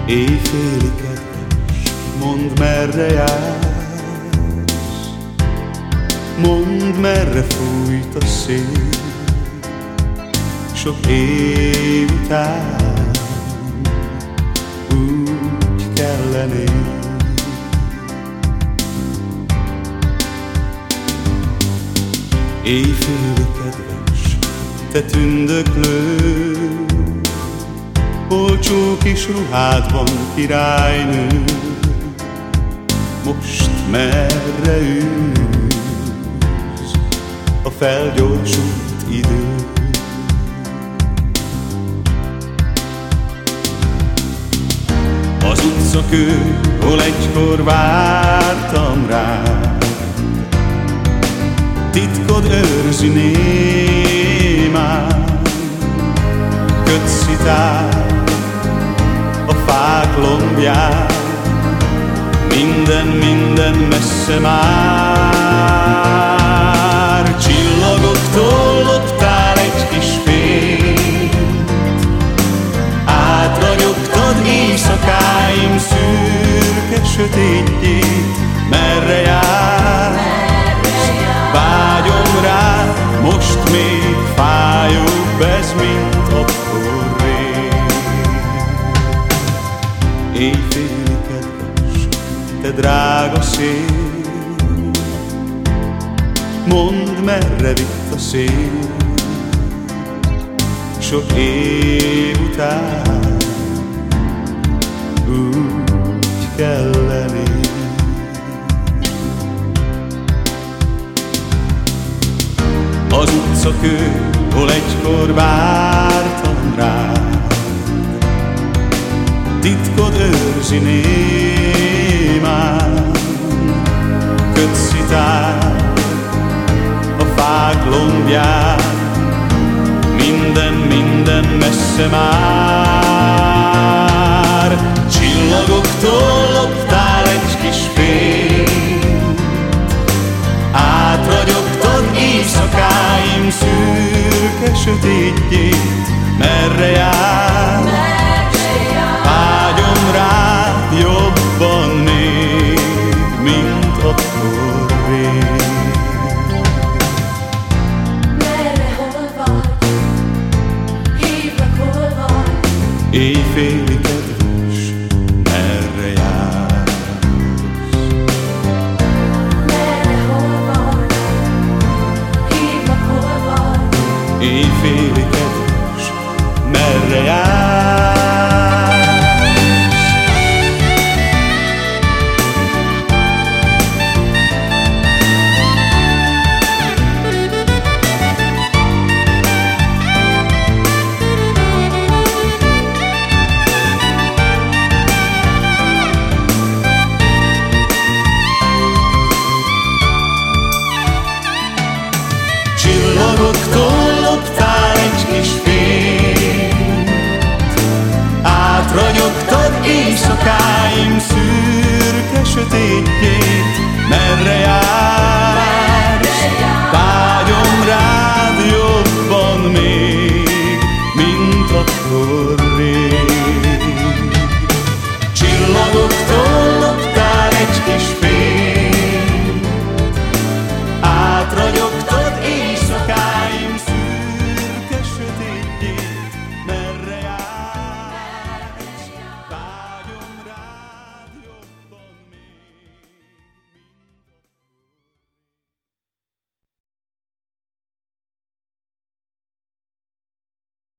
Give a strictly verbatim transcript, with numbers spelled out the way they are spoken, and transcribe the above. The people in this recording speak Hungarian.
Éjféli kedves, mondd, merre jársz, mondd, merre fújt a szél, sok év után úgy kellene. Éjféli kedves, te tündöklő, olcsó kis ruhádban királynő, most merre ülsz a felgyorsult idő? Az utcakő, hol egykor vártam rád, titkod őrzi némán, kötszitál a fák lombján, minden, minden messze már. Csillagoktól loptál egy kis fényt, átragyogtad éjszakáim szürke sötétjét. Merre jársz? Vágyom rá, most még fájóbb ez, mint akkor rég. Éjféli kedves, te drága szél, mondd, merre vitt a szél, sok év után úgy kellene. Az utcakő, hol egykor vártam rád, titkod őrzi némán, kötszitál a fák lombján, minden, minden messze már. Csillagoktól loptál egy kis fényt, átragyogtad éjszakáim szürke sötétjét. Merre jársz? Vágyom rád jobban még, mint akkor rég. Merre, hol vagy? Hívlak, hol vagy? Éjféli kedves, merre jársz? Merre, hol vagy? Hívlak, hol vagy? Éjféli kedves, merre jársz? Csillagoktól loptál egy kis fényt, átragyogtad éjszakáim szürke sötétjét. Merre jársz?